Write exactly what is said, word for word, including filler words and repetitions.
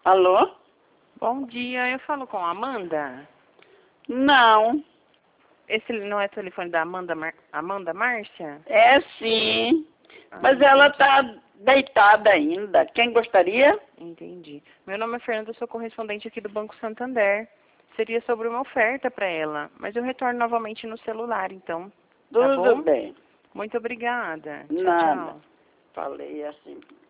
Alô? Bom dia, eu falo com a Amanda. Não. Esse não é o telefone da Amanda, Mar... Amanda Márcia? É sim. Ah, Mas ela está deitada ainda. Quem gostaria? Entendi. Meu nome é Fernanda, eu sou correspondente aqui do Banco Santander. Seria sobre uma oferta para ela, mas eu retorno novamente no celular, então. Tá Tudo bom? bem. Muito obrigada. Tchau, Nada. tchau. Falei assim.